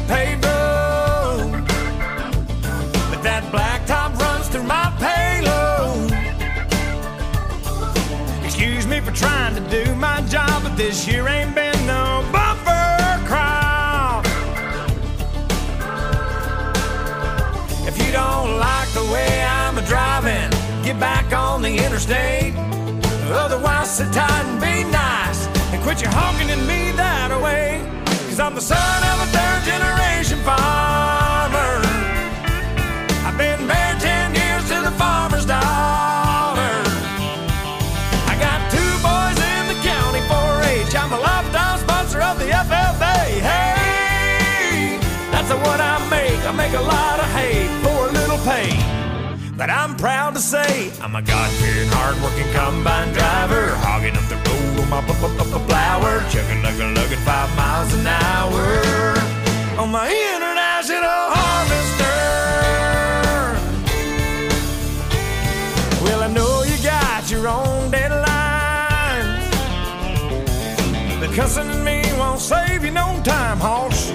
paved road, but that blacktop runs through my payload. Excuse me for trying to do my job, but this year ain't been no bumper crop. If you don't like the way I'm driving, get back on the interstate. Otherwise, sit tight and be nice and quit your honking at me that way. Cause I'm the son of a third-generation farmer. I've been married 10 years to the farmer's daughter. I got 2 boys in the county 4-H. I'm a lifetime sponsor of the FFA. Hey, that's what I make. I make a lot of hay for a little pay. But I'm proud to say I'm a God-fearing, hard-working combine driver, hogging up the road on my plower, chugging, lugging 5 miles an hour on my international harvester. Well, I know you got your own deadlines, but cussing at me won't save you no time, hoss.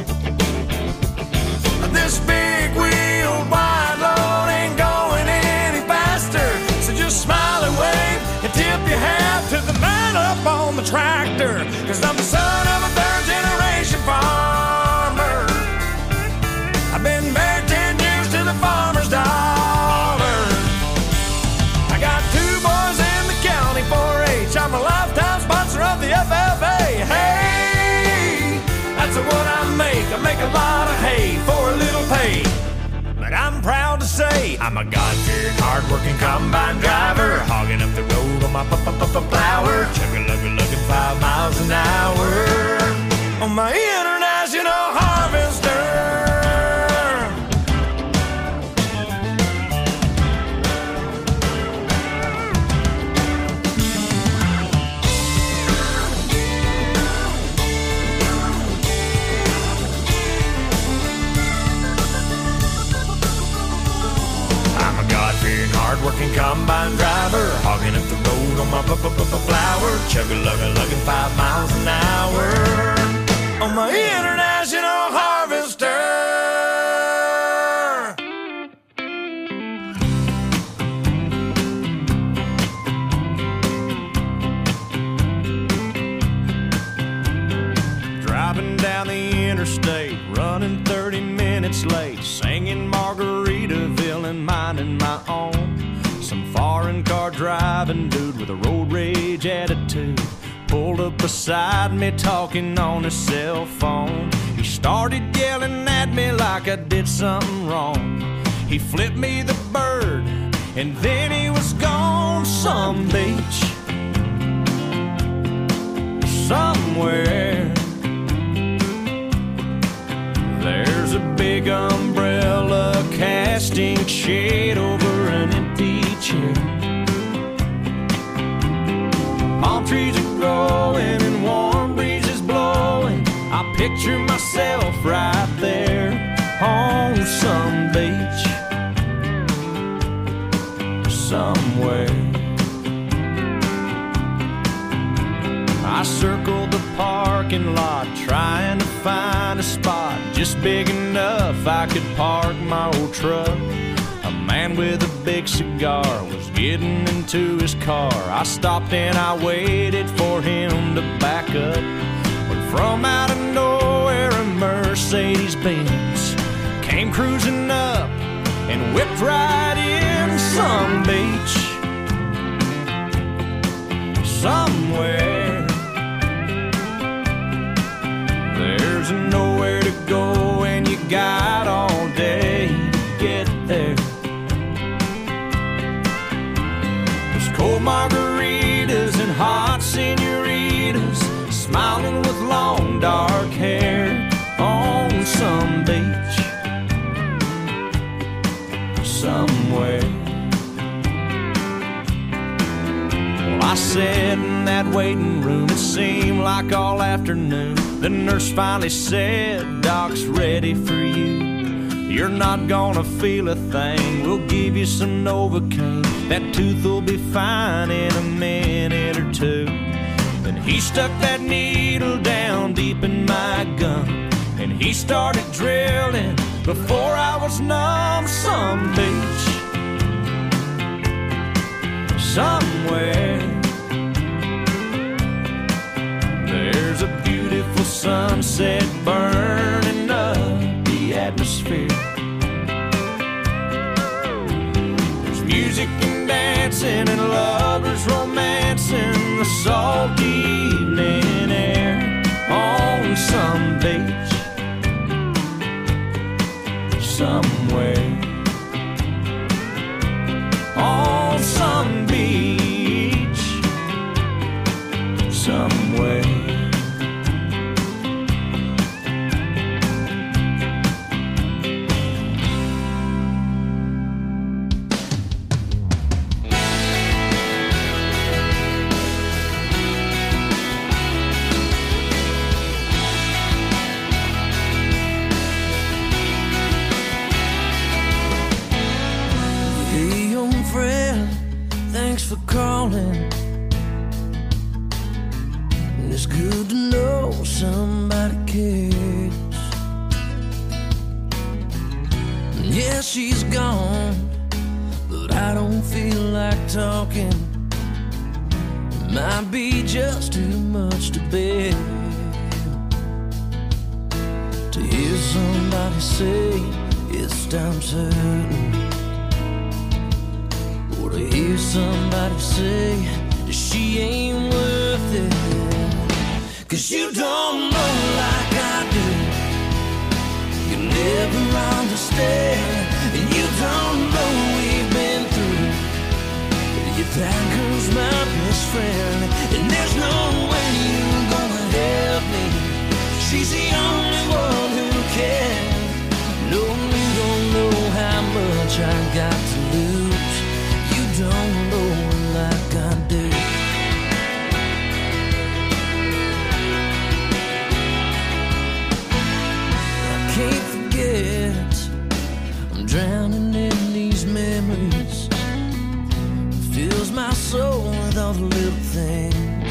This big-wheeled wide load ain't going any faster, so just smile and wave and tip your hat to the man up on the tractor. Cause I'm the son of a third-generation farmer. I've been married 10 years to the farmer's daughter. I got 2 boys in the county 4-H. I'm a lifetime sponsor of the FFA. Hey, that's what I make. I make a lot of hay for a little pay. But I'm proud to say I'm a God-fearing, hard-working combine driver, hogging up the road on my plower, chugging, lugging 5 miles an hour on my international harvester. Hard-working combine driver, hogging up the road on my flower, chugging, lugging 5 miles an hour on my international harvester. Driving down the interstate, running 30 minutes late, singing Margaritaville and minding my own. Some foreign car driving dude with a road rage attitude pulled up beside me talking on his cell phone. He started yelling at me like I did something wrong. He flipped me the bird and then he was gone. Some beach somewhere, there's a big umbrella casting shade over an empty chair. Palm trees are growing and warm breezes blowing. I picture myself right there on some beach somewhere. I circled the parking lot trying to find a spot just big enough I could park my old truck. A man with a big cigar was getting into his car. I stopped and I waited for him to back up. But from out of nowhere a Mercedes-Benz came cruising up and whipped right in. Some beach somewhere, there's nowhere to go and you got all day to get there. There's cold margaritas and hot senoritas smiling with long dark hair on some beach somewhere. Well, I sat in that waiting room, it seemed like all afternoon. The nurse finally said, "Doc's ready for you. You're not gonna feel a thing. We'll give you some Novocaine. That tooth will be fine in a minute or two." Then he stuck that needle down deep in my gum and he started drilling before I was numb. Some beach somewhere, there's a beautiful sunset burning up the atmosphere. There's music and dancing and lovers romancing the salty evening air on some beach somewhere, on some beach somewhere. Thanks for calling. It's good to know somebody cares. Yeah, she's gone, but I don't feel like talking. It might be just too much to bear to hear somebody say it's time certain, to hear somebody say that she ain't worth it. 'Cause you don't know like I do, you never understand, and you don't know we've been through. If that girl's my best friend, and there's no way you're gonna help me. She's the only one who can. No, you don't know how much I got to lose. Don't know like I do. I can't forget, I'm drowning in these memories. It fills my soul with all the little things,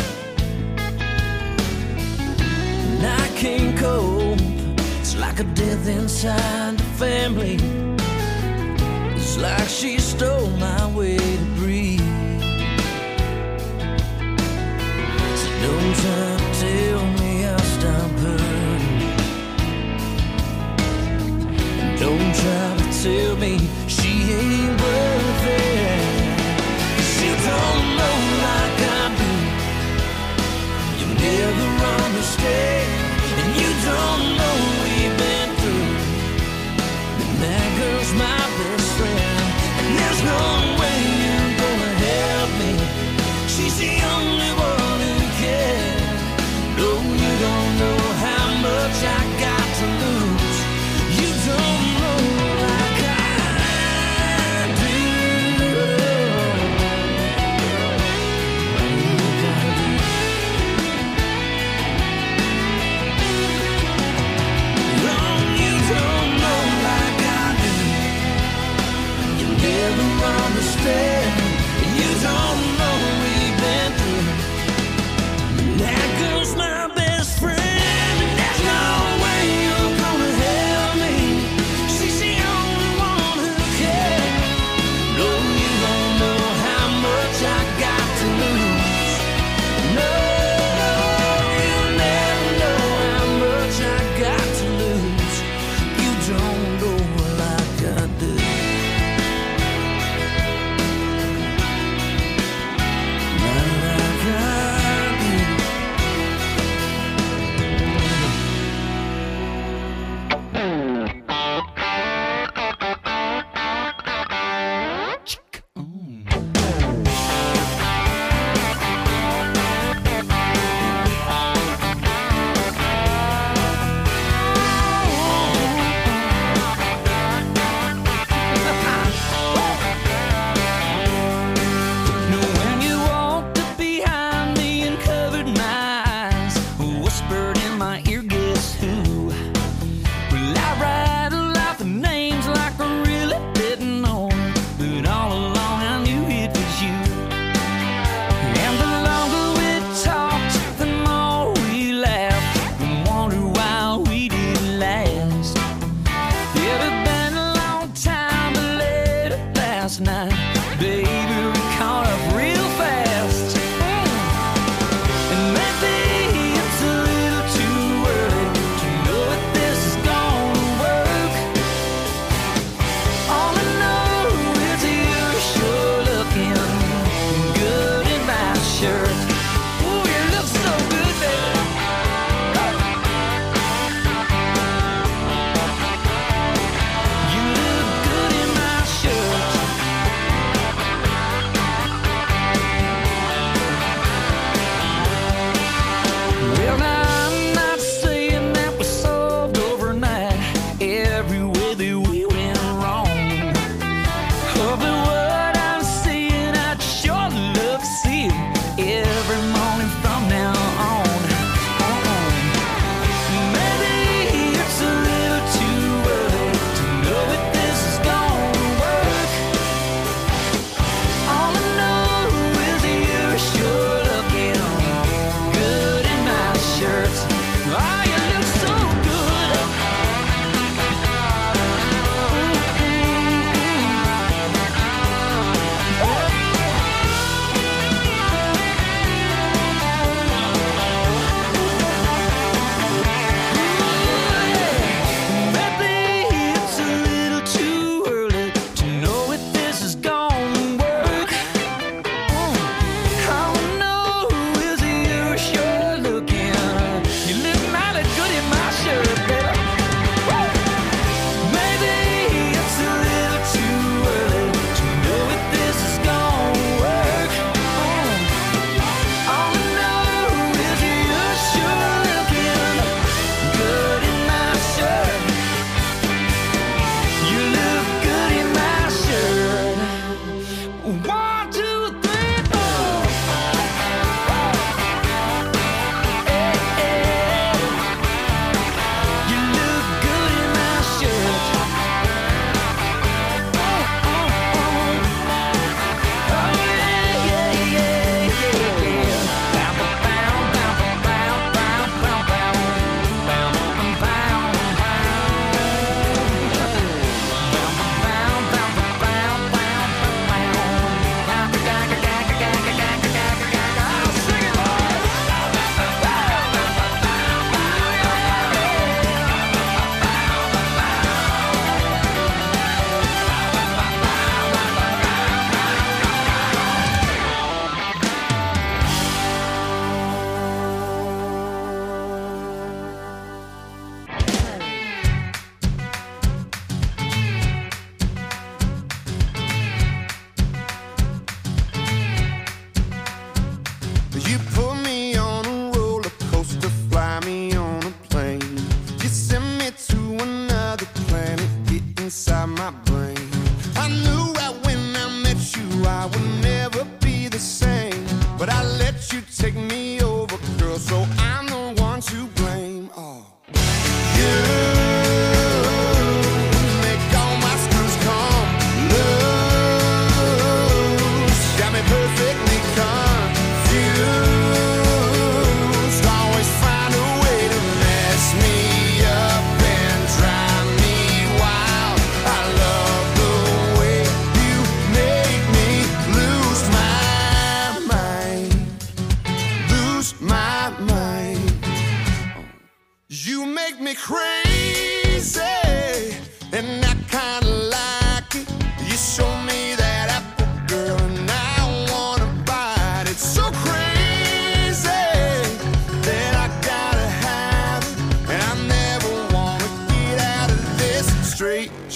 and I can't cope. It's like a death inside the family. It's like she stole my way to breathe. So don't try to tell me I'll stop hurting, and don't try to tell me she ain't worth it. 'Cause you don't know like I do, you never understand, and you don't know we've been through. And that girl's my best friend, and there's no way you're gonna help me. She's the only one who can. No, you don't know how much I got to lose. You don't know like I do.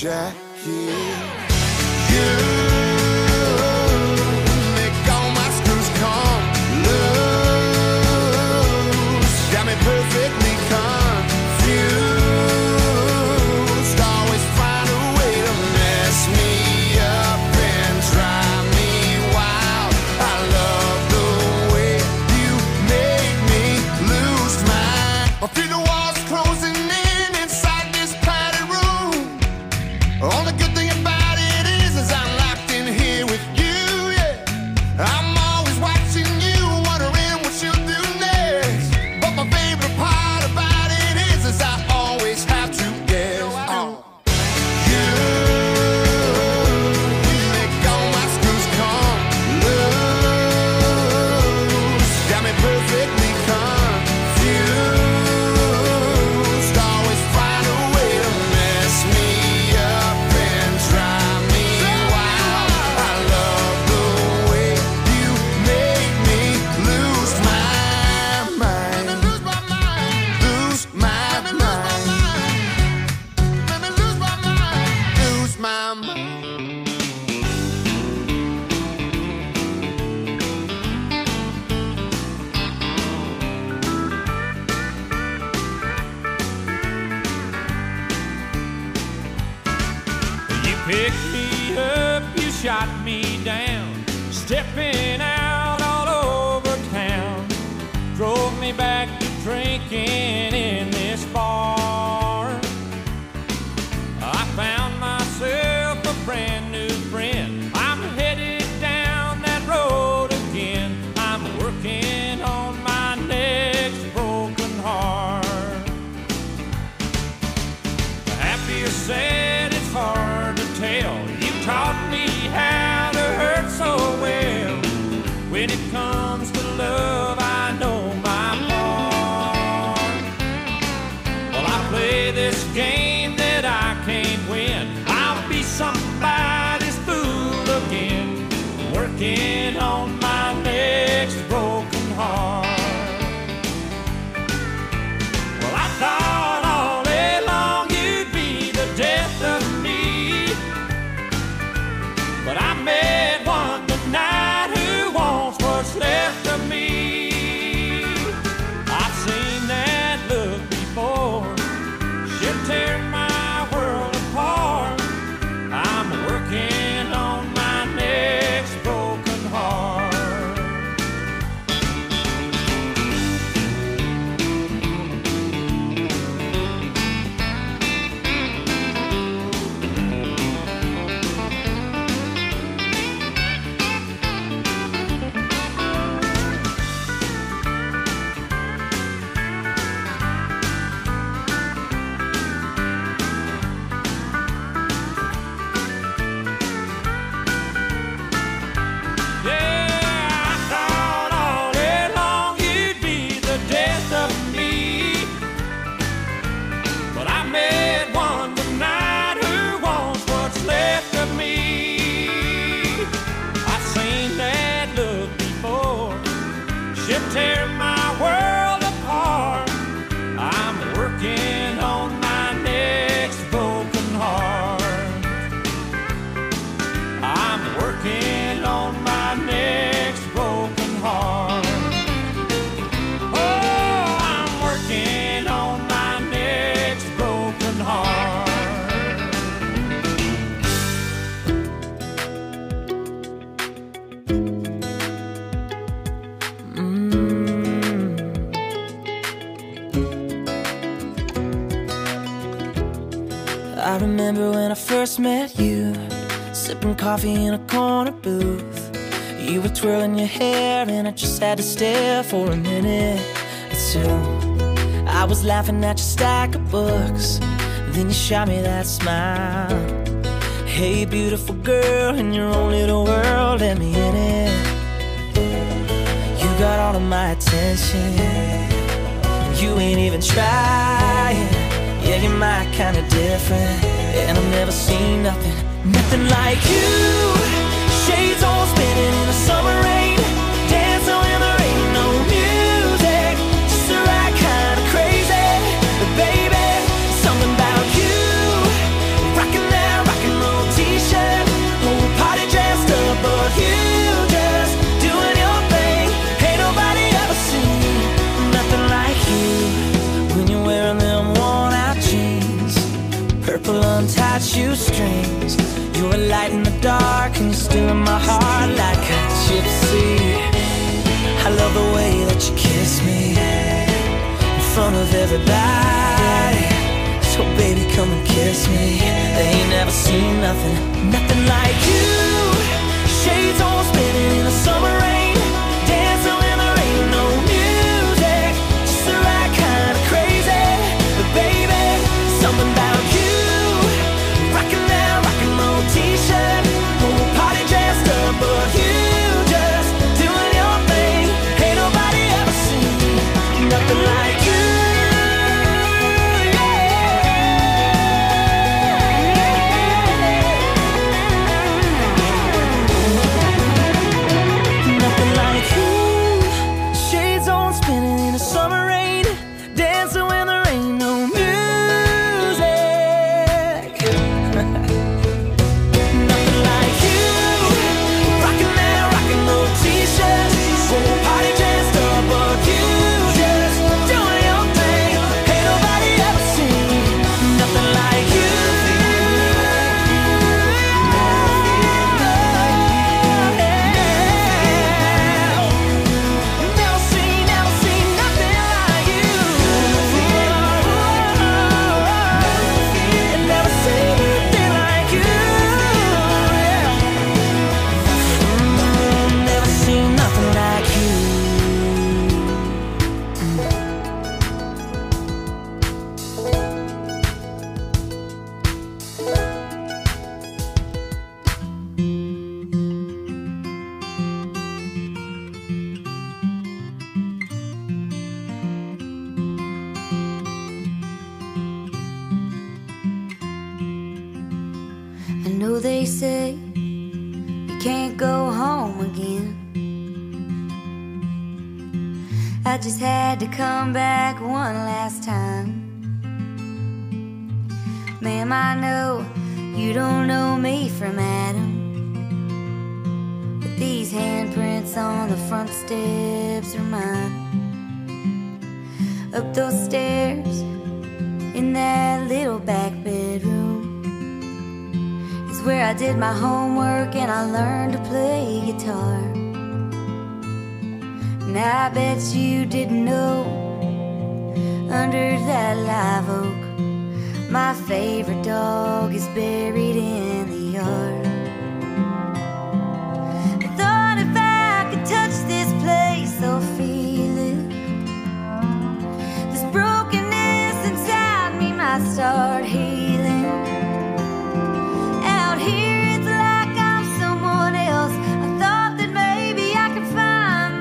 Jackie. You make all my screws come loose. Got me perfectly confused. Always find a way to mess me up and drive me wild. I love the way you make me lose my. I feel the walls closing in inside this padded room. Only good thing about it is I'm locked in here with you, yeah. I'm always watching you, wondering what you'll do next. But my favorite part about it is I always have to guess. You make all my screws come loose. Got me perfectly confused. Always find a way to mess me up and drive me wild. I love the way you make me lose my mind. Lose my mind. Lose my mind. Lose my mind. Lose my mind. You picked me up, you shot me down, stepping out all over town. Drove me back to drinking in this bar. I found myself a brand new friend. I'm headed down that road again. I'm working on my next broken heart. Happy or sad, it's hard to tell. You taught me how to hurt so well. When it comes to love, I know my part. Well, I play this game that I can't win. I'll be somebody's fool again, working on my next broken heart. Well, I thought all day long you'd be the death of me, but I met one tonight who wants what's left of me. I've seen that look before. She'll tear my world apart. I'm working on my next broken heart. Yeah, I thought all day long you'd be the death of me, but I met one tonight who wants what's left of me. I've seen that look before. She'll tear my world apart. I'm working on my next broken heart. I'm working on my next broken heart. Oh, I'm working on my next broken heart. I remember when I first met you, sipping coffee in a corner booth. You were twirling your hair and I just had to stare for a minute or two. I was laughing at your stack of books, then you shot me that smile. Hey beautiful girl, in your own little world, let me in it. You got all of my attention, you ain't even trying. Yeah, you're my kind of different, and I've never seen nothing like you. Shades all spinning in the summer rain, dancing when there ain't no music, just the right kind of crazy. But baby, something about you, rocking that purple untied shoestrings. You're a light in the dark and you're still in my heart like a gypsy. I love the way that you kiss me in front of everybody. So baby, come and kiss me. They ain't never seen nothing, nothing like you. Shades all spinning in the summer rain, dancing when there ain't no music, just the right kind of crazy. But baby, something about you, rocking that rock and roll t-shirt, whole party dressed up, but you just doing your thing. Ain't nobody ever seen nothing like you. They say you can't go home again. I just had to come back one last time. Ma'am, I know you don't know me from Adam, but these handprints on the front steps are mine. Up those stairs in that little back bedroom where I did my homework and I learned to play guitar. And I bet you didn't know, under that live oak, my favorite dog is buried in the yard. I thought if I could touch this place or feel it, this brokenness inside me might start healing. Here it's like I'm someone else. I thought that maybe I could find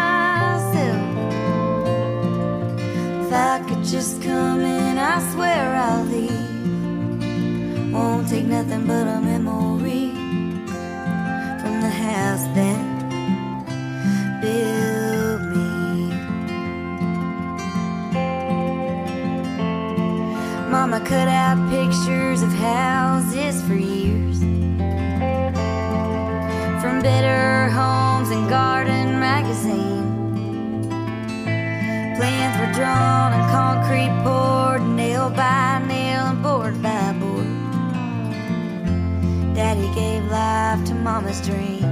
myself. If I could just come in, I swear I'll leave. Won't take nothing but a memory from the house that built me. Mama cut out pictures of houses for years, from Better Homes and Garden magazine. Plans were drawn and concrete poured, nail by nail and board by board. Daddy gave life to Mama's dream.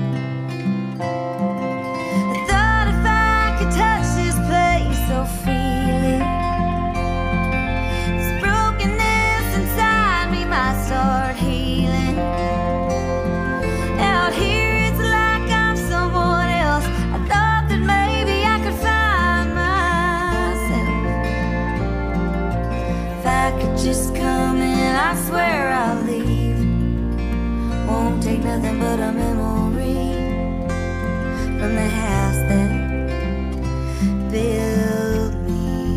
I thought if I could touch this place or feel it, this brokenness inside me might start healing. Out here it's like I'm someone else. I thought that maybe I could find myself. If I could just come in, I swear I'll leave. Won't take nothing but a memory from the house that built me.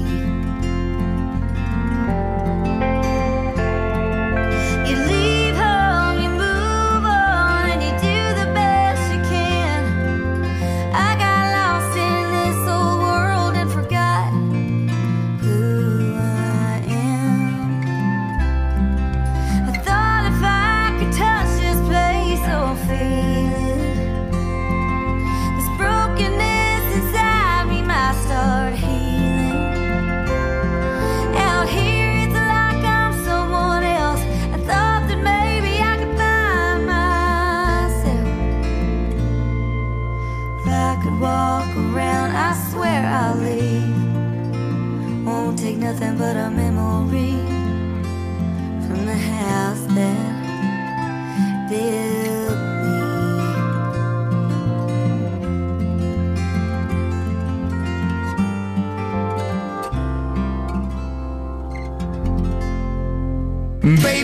You leave home, you move on, and you do the best you can. I got lost in this old world and forgot who I am. I thought if I could touch this place or feel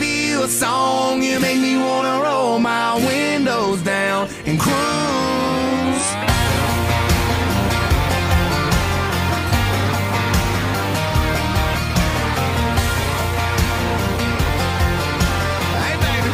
baby, you a song. You make me wanna roll my windows down and cruise. Hey, baby.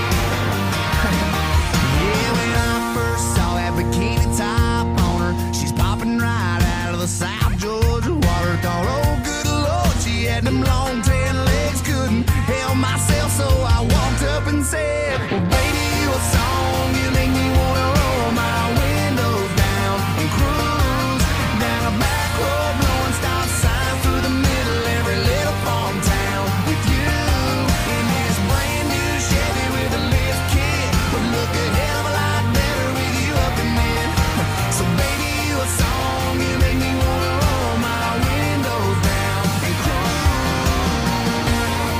Yeah, when I first saw that bikini top on her, she's popping right out of the South Georgia water. Thought, oh, good Lord, she had them long tan legs. Couldn't help myself, so I walked up and said, well, baby, you a song. You make me wanna roll my windows down and cruise down a back road, blowing stop signs through the middle every little farm town with you in this brand new Chevy with a lift kit. Would look a hell of a lot better with you up in it. So baby, you a song. You make me wanna roll my windows down and cruise.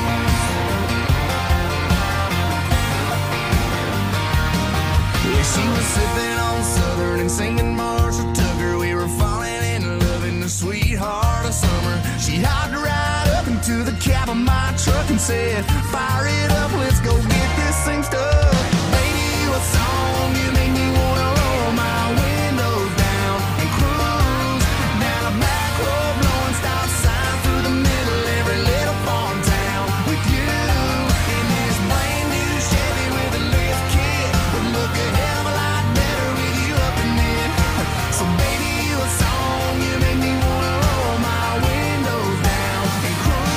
Yeah, she was sipping on Southern and singing Marshall Tucker. We were falling in love in the sweetheart of summer. She hopped right up into the cab of my truck and said, fire it up, let's go get this thing stuck. Baby, you a song. You make me wanna roll my windows down and cruise down a back road, blowing stop signs through the middle every little farm town with you in this brand new Chevy with a lift kit. Would look a hell of a lot better with you up in it. So baby, you a song. You make me wanna roll my windows down and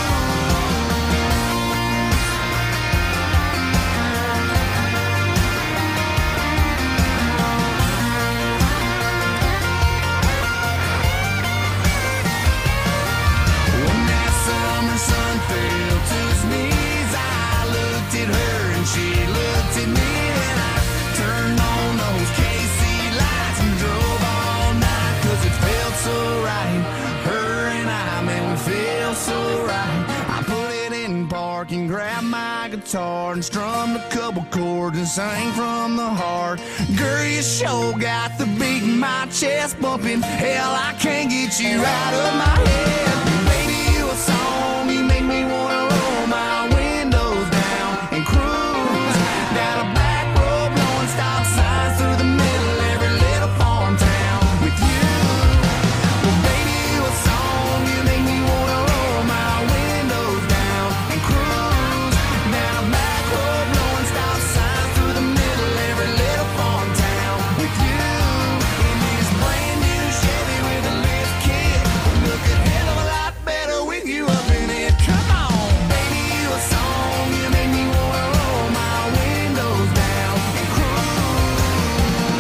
when that summer sun fell to his knees, I looked at her and she looked at me, and I turned on those KC lights and drove all night, 'cause it felt so right. Her and I, man, we feel so right. I put it in park and grabbed my guitar and strummed a couple chords and sang from the heart. Girl, you sure got the beat in my chest bumping. Hell, I can't get you out of my head. Baby, you a song. You make me wanna roll my windows down and cruise down a back road, blowing stop signs through the middle every little farm town with you. Well, baby, you a song. You make me wanna roll my windows down and cruise down a back road, blowing stop signs through the middle every little farm town with you in this brand new Chevy with a lift kit. Look a hell of a lot better with you up in it. Come on, baby, you a song. You make me wanna roll my windows down and cruise.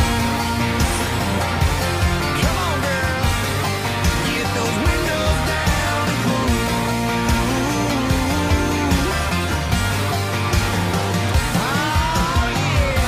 Come on, girl, get those windows down and cruise. Oh, yeah.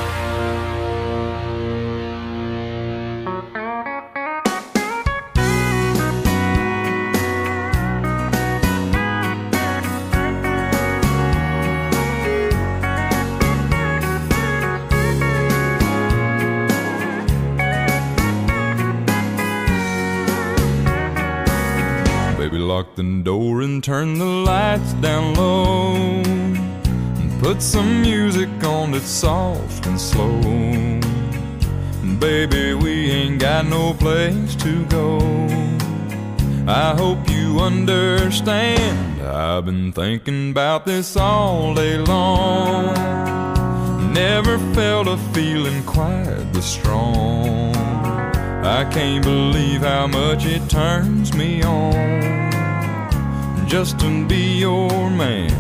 Baby, lock the door and turn the lights down low, and put some music on that's soft and slow. Baby, we ain't got no place to go. I hope you understand. I've been thinking about this all day long. Never felt a feeling quite this strong. I can't believe how much it turns me on just to be your man.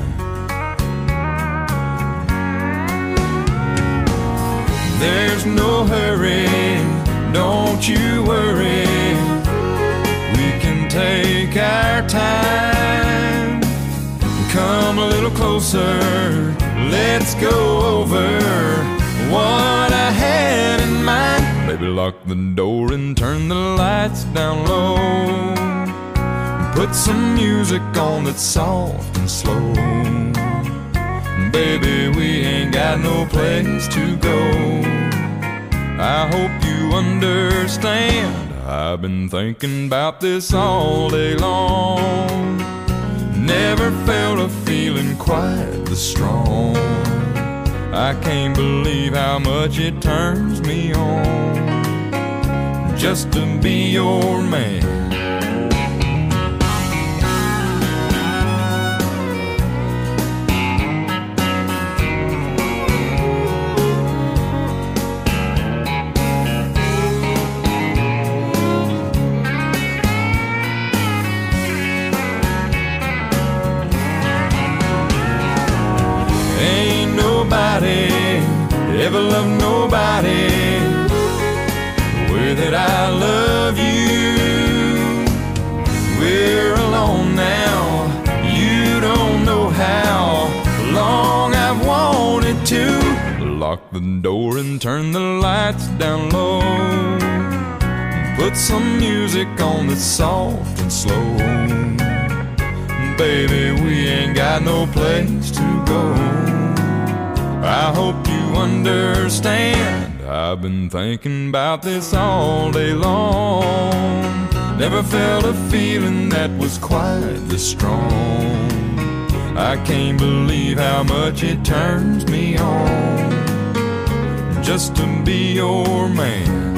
There's no hurry, don't you worry. We can take our time. Come a little closer, let's go over what I had in mind. Baby, lock the door and turn the lights down low. Put some music on that's soft and slow. Baby, we ain't got no place to go. I hope you understand. I've been thinking about this all day long. Never felt a feeling quite this strong. I can't believe how much it turns me on just to be your man. Ever love nobody the way that I love you. We're alone now, you don't know how long I've wanted to lock the door and turn the lights down low and put some music on that's soft and slow. Baby, we ain't got no place to go. I hope you understand. I've been thinking about this all day long. Never felt a feeling that was quite this strong. I can't believe how much it turns me on just to be your man.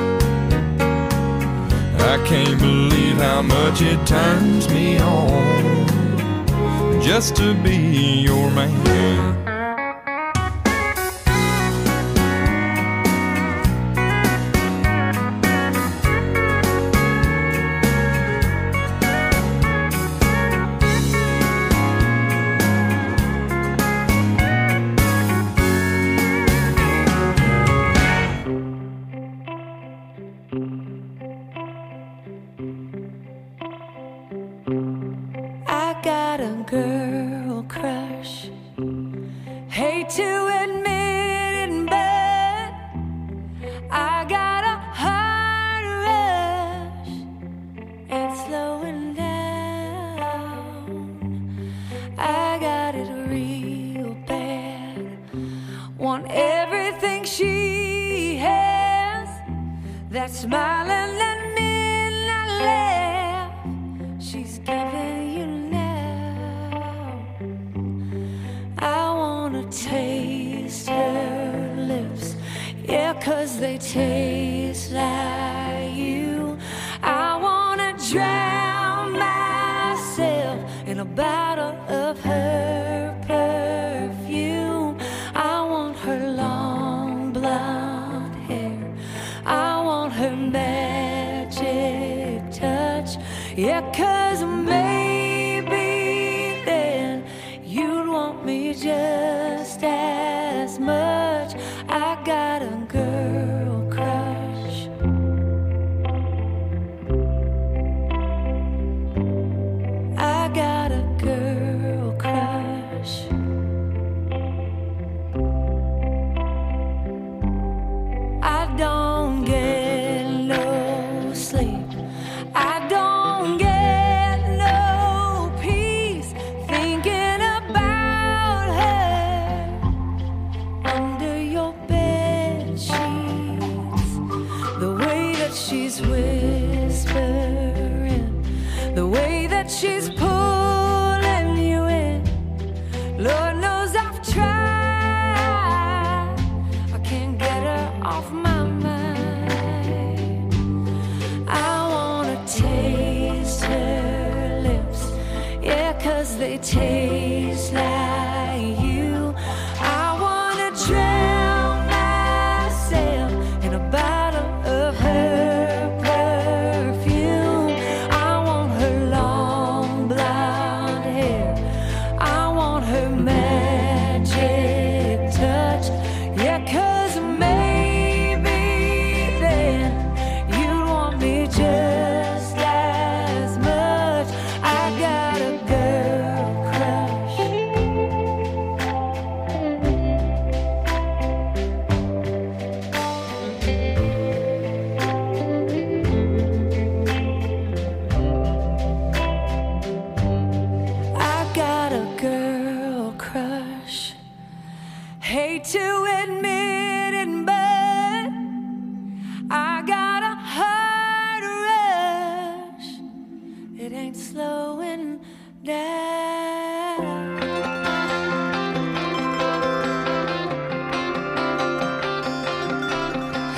I can't believe how much it turns me on just to be your man. It ain't slowing down.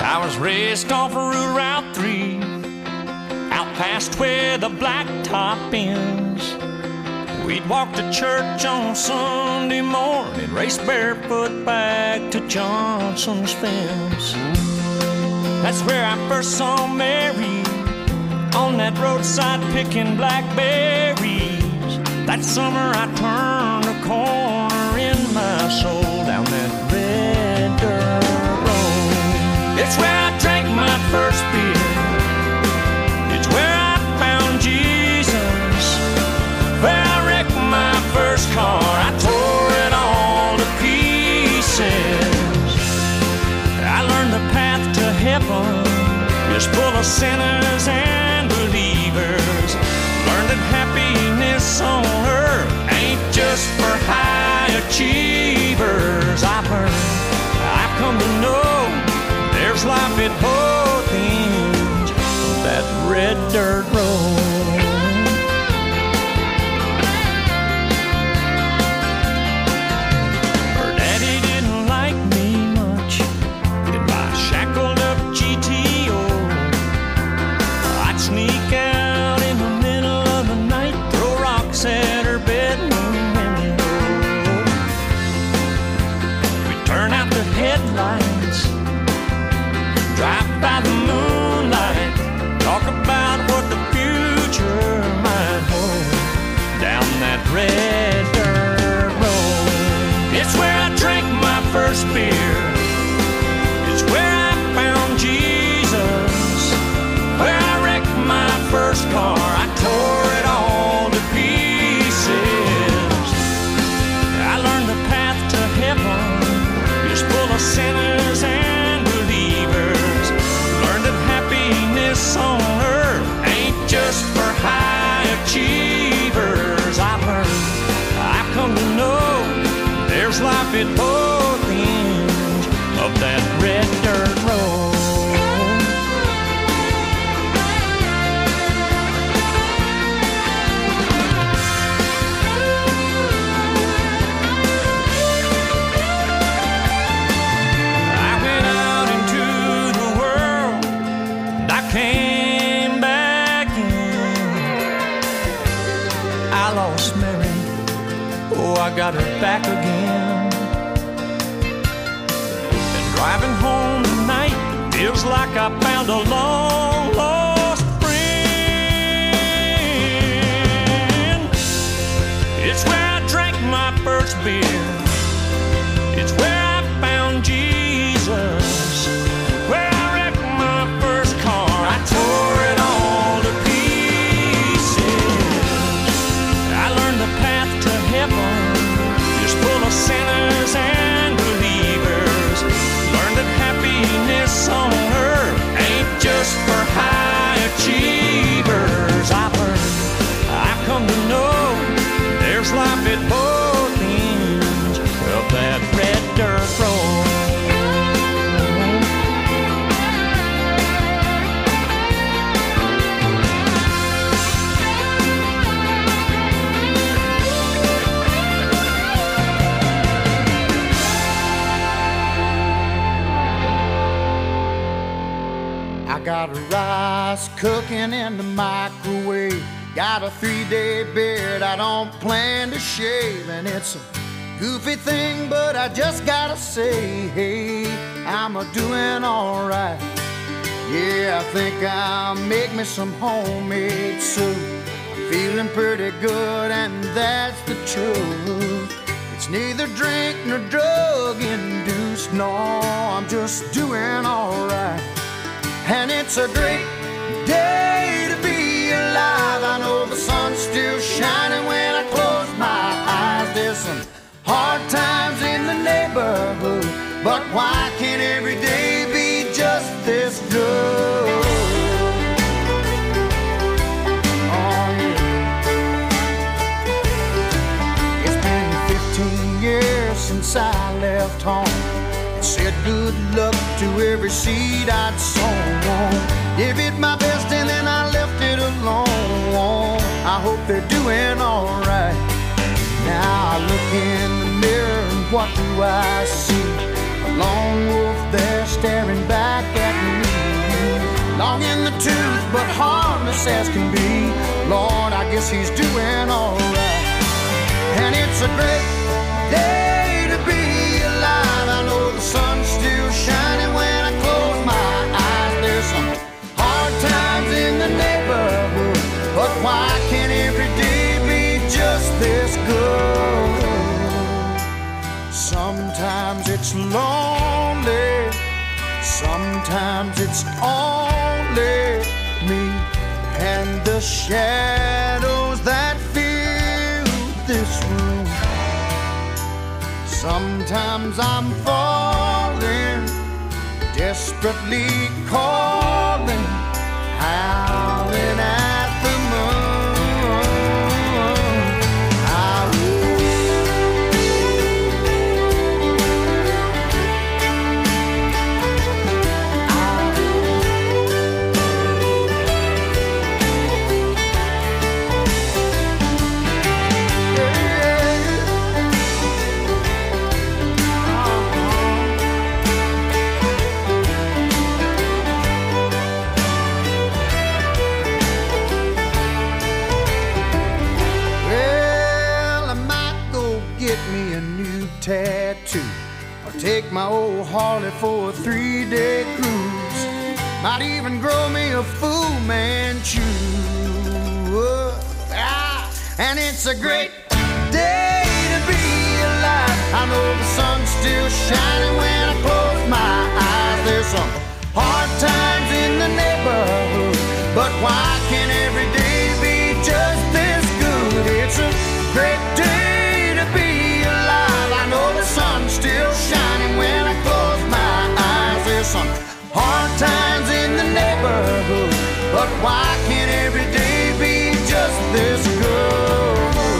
I was raised off of Route 3, out past where the blacktop ends. We'd walk to church on Sunday morning, race barefoot back to Johnson's fence. That's where I first saw Mary, on that roadside picking blackberries. That summer I turned a corner in my soul down that red dirt road. It's where I drank my first beer. It's where I found Jesus. Where I wrecked my first car. I tore it all to pieces. I learned the path to heaven is full of sinners and believers. Learned that happiness on earth ain't just for high achievers. I've come to know there's life at both ends of that red dirt road. Her daddy didn't like me much in my shackled up GTO. I'd sneak out in the middle of the night, throw rocks at her bedroom window. We'd turn out the headlights, drive by the moonlight, talk about what the future might hold down that red dirt road. It's where I drank my first beer. It's where I found Jesus. Where I wrecked my first car. I tore it all to pieces. I learned the path to heaven is full of sinners and believers. Learned that happiness on earth ain't just for high achievers. I've come to know there's life at both ends of that red dirt road. I went out into the world and I came back in. I lost Mary, oh, I got her back again. And driving home tonight feels like I found a long lost friend. It's where I drank my first beer. It's where I found Jesus. Where I wrecked my first car. I tore it all to pieces. I learned the path to heaven is full of sinners and believers. Learned that happiness on earth ain't just for high achievers. I've come to know there's life at both ends of that red dirt road. I got rice cooking in the microwave. Got a 3-day beard I don't plan to shave. And it's a goofy thing, but I just gotta say, hey, I'm a-doing alright. Yeah, I think I'll make me some homemade soup. I'm feeling pretty good, and that's the truth. It's neither drink nor drug induced. No, I'm just doing alright. And it's a great day to be alive. I know the sun's still shining when I close my eyes. There's some hard times in the neighborhood, but why can't every day be just this good? Oh yeah. It's been 15 years since I left home. Said good luck to every seed I'd sown. Gave it my best and then I left it alone. I hope they're doing alright. Now I look in the mirror and what do I see? A Lone wolf there staring back at me, long in the tooth but harmless as can be. Lord, I guess he's doing alright. And it's a great day to be alive. I know the sun's still shining when I close my eyes. There's some hard times in the neighborhood, but why can't every day be just this good? Sometimes it's lonely, sometimes it's only me and the shadows that fill this room. Sometimes I'm falling, desperately calling, howling at the moon. Tattoo, or take my old Harley for a 3-day cruise. Might even grow me a Fu Manchu. And it's a great day to be alive. I know the sun's still shining when I close my eyes. There's some hard times in the neighborhood, but why can't every day be just this good? It's a great day to be alive. I know the sun's still shining when I close my eyes. There's some hard times in the neighborhood, but why can't every day be just this good?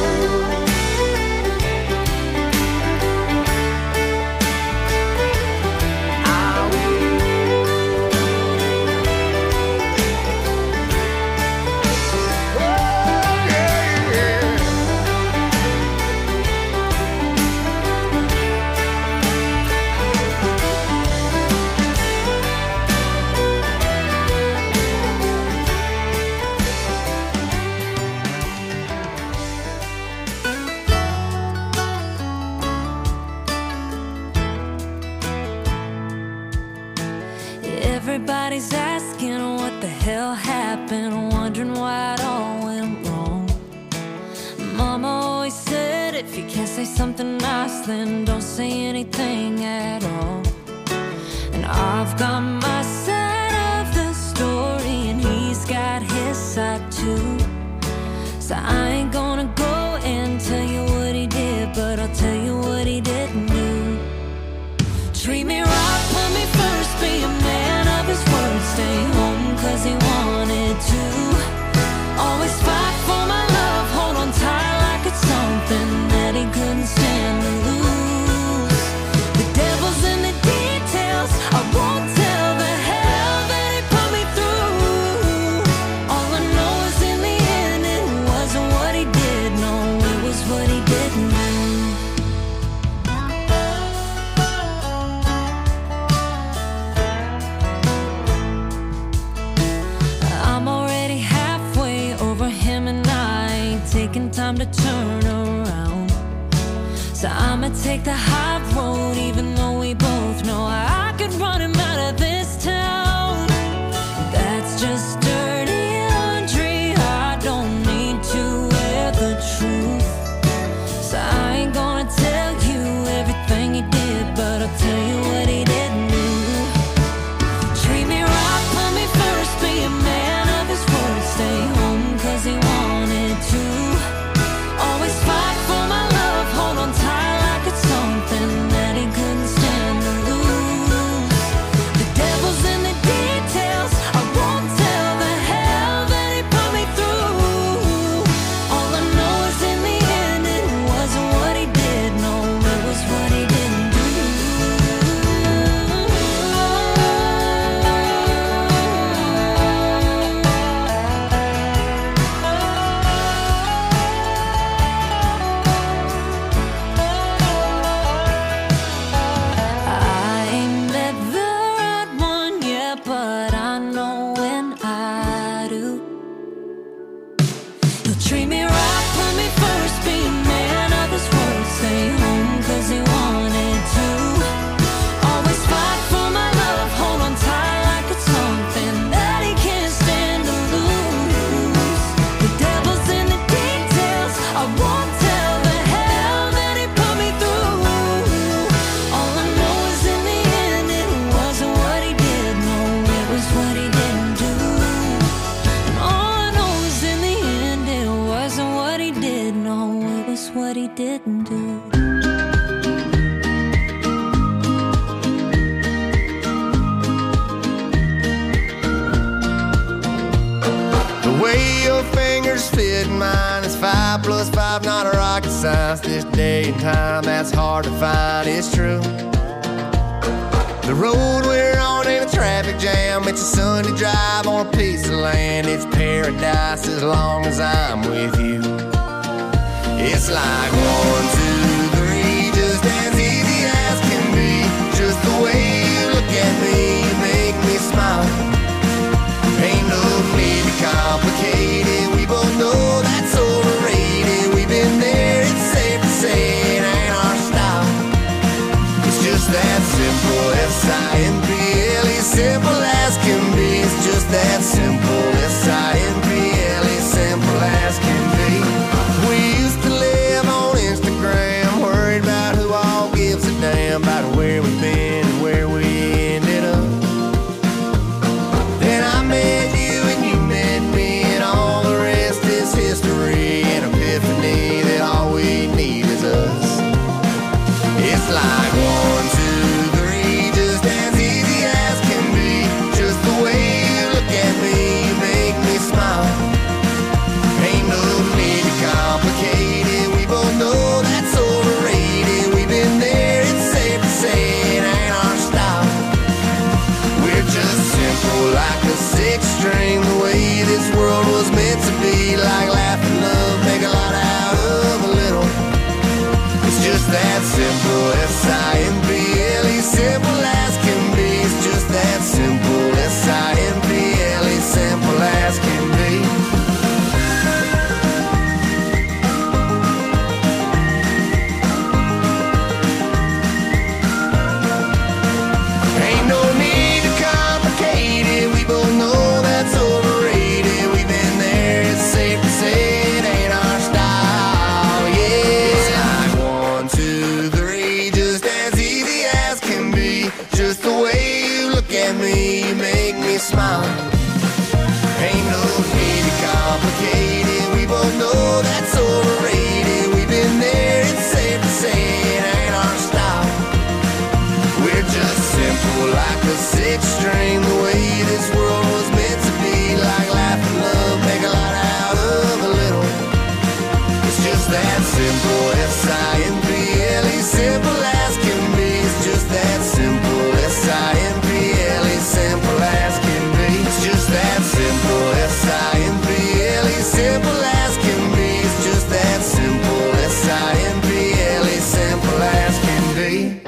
Everybody's asking what the hell happened, wondering why it all went wrong. Mama always said if you can't say something nice, then don't say anything at all. And I've got my side of the story, and he's got his side too. So I ain't gonna go and tell you what he did, but I'll tell you what he didn't do. Treat me right, put me first, be a man of his word, stay home 'cause he wanted to. Always fight for my love, hold on tight like it's something that he couldn't stand to lose. The devil's in the details, I won't tell the hell that he put me through. All I know is in the end it wasn't what he did, no, it was what he didn't do. Taking time to turn around, so I'ma take the high road, even though we both know I could run him out of this town. That's just dirty laundry, I don't need to wear the truth. So I ain't gonna tell you everything he did, but I'll tell you what he didn't do. Treat me right, put me first, be a man of his word, stay home 'cause he wanted to. Always fight for my love, hold on tight like it's something that he could plus 5, not a rocket science. This day and time, that's hard to find, it's true. The road we're on ain't a traffic jam. It's a Sunday drive on a piece of land. It's paradise as long as I'm with you. It's like 1, 2, 3, just as easy as can be. Just the way you look at me, you make me smile. Ain't no need to complicate it. We both know that's overrated. We've been there, it's safe to say it ain't our style. It's just that simple, S-I-M-P-L-E, simple as can be. It's just that simple, S-I-M-P-L-E, simple as can be. We used to live on Instagram, worried about who all gives a damn about where we've been and where we ended up. Then I met you and you met me, and all the rest is history. An epiphany that all we need is us. It's like 1, 2, 3, just as easy as can be. Just the way you look at me, you make me smile. Ain't no need to complicate it. We both know that's overrated. We've been there, it's safe to say it ain't our style. We're just simple like a 6-string, the way this world was meant to be. Like laugh and love, make a lot out of a little. It's just that simple, S-I-M-P-L-E, simple as can be. It's just that simple, S-I-M-P-L-E, simple as can be. Ain't no need to complicate it. We both know that's overrated. We've been there, it's safe to say it ain't our style. Yeah, it's like 1, 2, 3, just as easy as can be. Just the way you look at me, you make me smile. Ain't no need to complicate it. We both know that's overrated. We've been there, it's safe to say it ain't our style. We're just simple like a 6-string, the way this world was meant to be. Like laugh and love, make a lot out of a little. It's just that simple, S-I-M-P-L-E, simple as can be. It's just that simple, S-I-M-P-L-E, simple as can be. It's just that simple, S-I-M-P-L-E, simple as can be. It's just that simple, S-I-M-P-L-E, simple as can be.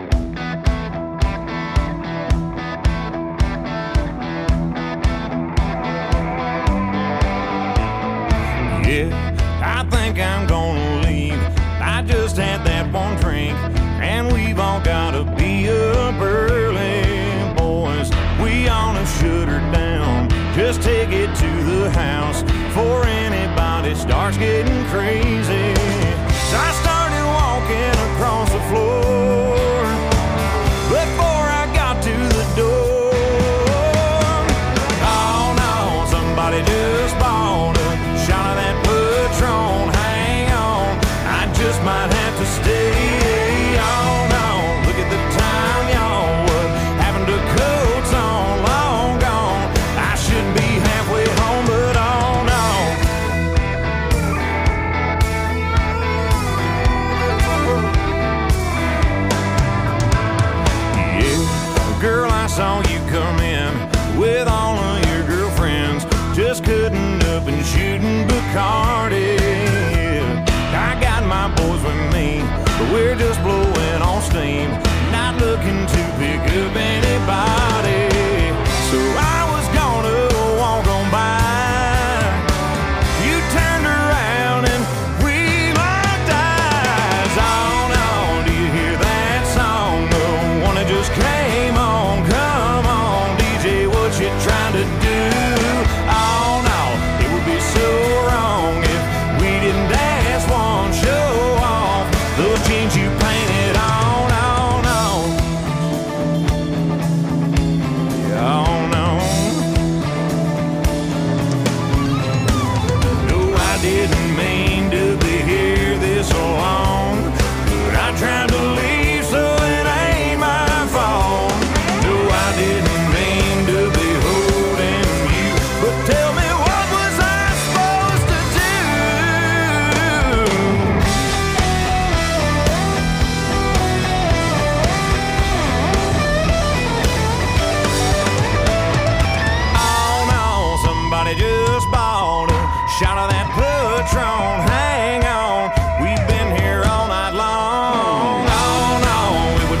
Yeah, I think I'm gonna leave. I just had that one drink, and we've all gotta be up early, boys. We ought to shut her down. Just take it to the house before anybody starts getting crazy. So I started walking across the floor before I got to the door. Oh no, somebody just bought a shot of that Patron. Hang on, I just might have to stay. Oh no, look at the time, y'all. What happened to coats on? Long gone. I should be halfway home, but oh no. Yeah, girl, I saw you come in with all of your girlfriends, just cutting up and shooting Bacardi. I got my boys with me, but we're just blowing on steam, not looking to pick up anybody. So I was gonna walk on by. You turned around and we locked eyes. Oh no, do you hear that song? The one that just came on, come on.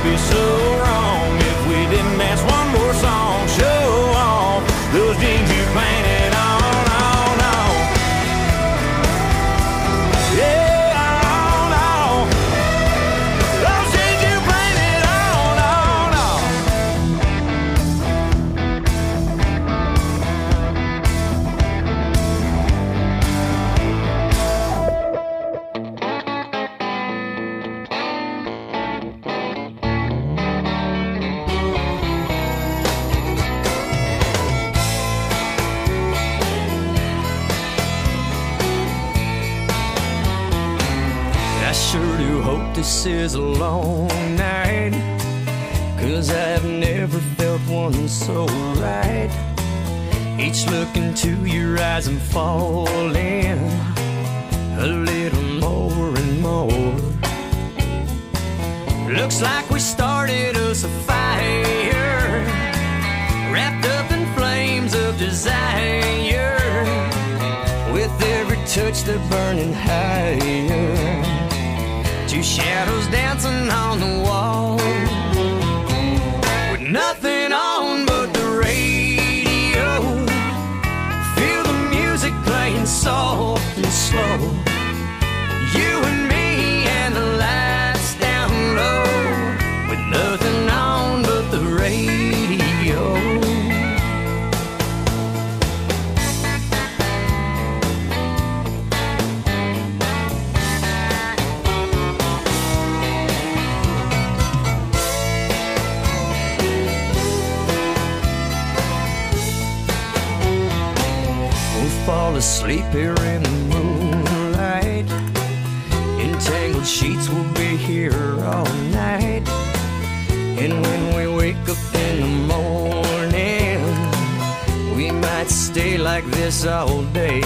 be so wrong if we didn't dance one more song. Show off those jeans you painted on. This is a long night, 'cause I've never felt one so right. Each look into your eyes I'm falling a little more and more. Looks like we started us a fire, wrapped up in flames of desire. With every touch they're burning higher, two shadows dancing on the wall, with nothing on but the radio. Feel the music playing soft and slow. You and me and the lights down low, with nothing on but the radio. Fall asleep here in the moonlight. Entangled sheets will be here all night. And when we wake up in the morning, we might stay like this all day.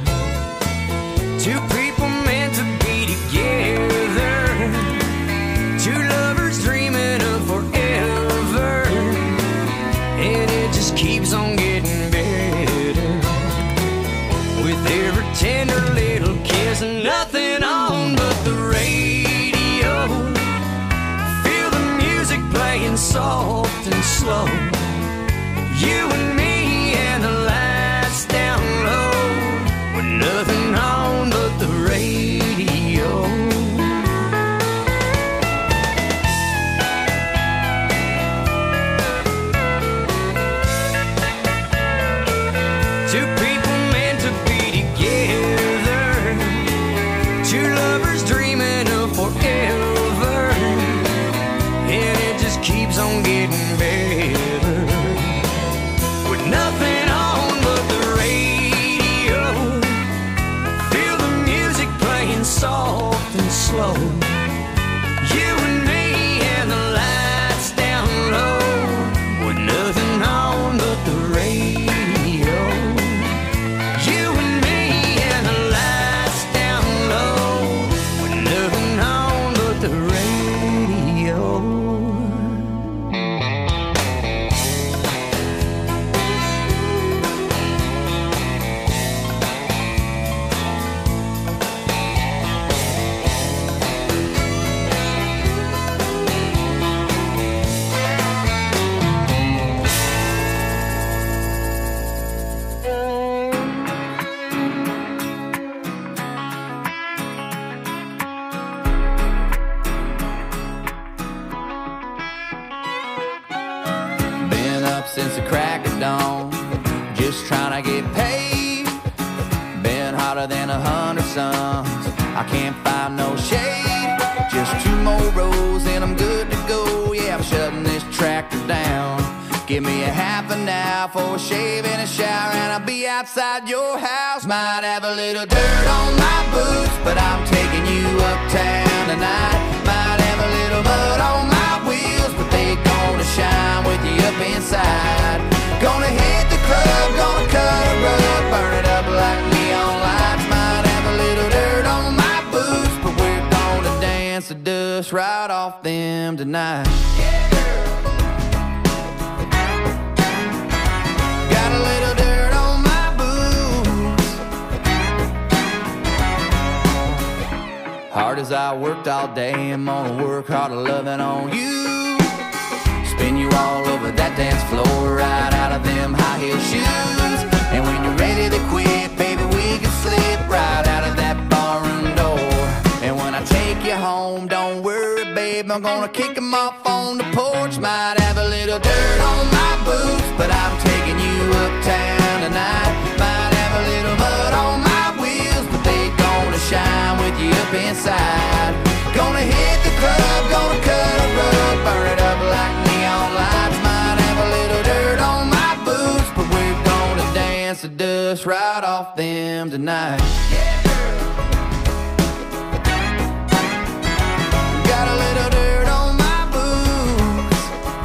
Two people meant to be together, two lovers dreaming of forever, and it just keeps on getting better. With every tender little kiss and nothing on but the radio. Feel the music playing soft and slow. You and me and the lights down low, with nothing on but the radio. Two people meant to be together, two lovers dreaming of forever, and it just keeps on getting better. With nothing on but the radio, feel the music playing soft and slow. You and me and the lights down low, with nothing on but the radio. Since the crack of dawn, just trying to get paid. Been hotter than 100 suns, I can't find no shade. Just 2 more rows and I'm good to go. Yeah, I'm shutting this tractor down. Give me a half an hour for a shave and a shower, and I'll be outside your house. Might have a little dirt on my boots, but I'm taking you uptown tonight. Might have a little mud on my wheels, but they gonna shine with you up inside. Gonna hit the club, gonna cut a rug, burn it up like neon lights. Might have a little dirt on my boots, but we're gonna dance the dust right off them tonight. Yeah, girl. Got a little dirt on my boots. Hard as I worked all day, I'm gonna work harder loving on you. you all over that dance floor, right out of them high heel shoes. And when you're ready to quit, baby, we can slip right out of that barroom door. And when I take you home, don't worry, babe, I'm gonna kick them off on the porch. Might have a little dirt on my boots, but I'm taking you uptown tonight. Might have a little mud on my wheels, but they gonna shine with you up inside. Gonna hit the club, gonna cut a rug, burn it up like neon lights. Might have a little dirt on my boots, but we're gonna dance the dust right off them tonight. Yeah, girl. Got a little dirt on my boots.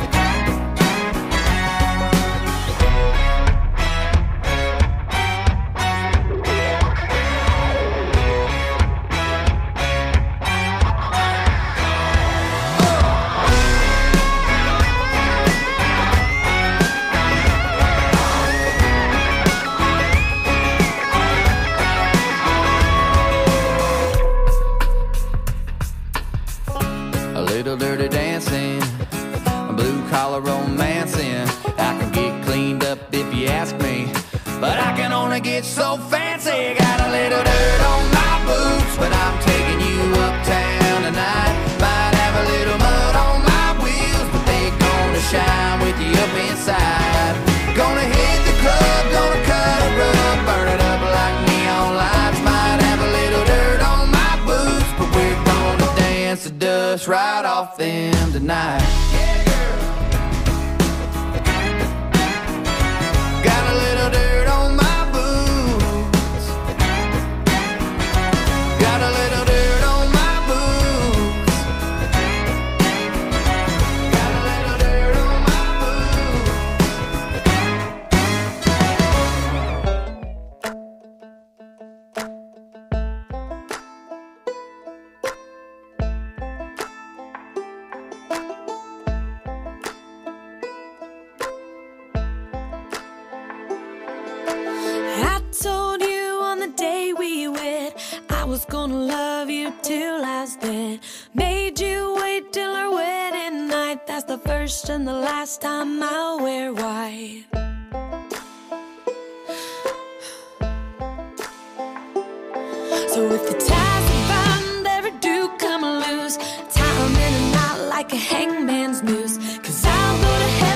Little dirty dancing, blue collar romancing. I can get cleaned up if you ask me, but I can only get so fancy. Got a little dirt on my boots, but I'm taking you uptown tonight. Might have a little mud on my wheels, but they gonna shine with you up inside. Gonna hit the club, gonna cut a rug, burn it up like neon lights. Might have a little dirt on my boots, but we're gonna dance the dust right off them tonight. Yeah, girl. Got a little dirt on my boots. Got a little dirt on my boots. Got a little dirt on my boots. I told you on the day we wed I was gonna love you till I was dead. Made you wait till our wedding night. That's the first and the last time I'll wear white. So if the ties are bound, ever do come loose, tie 'em in a knot like a hangman's noose. 'Cause I'll go to hell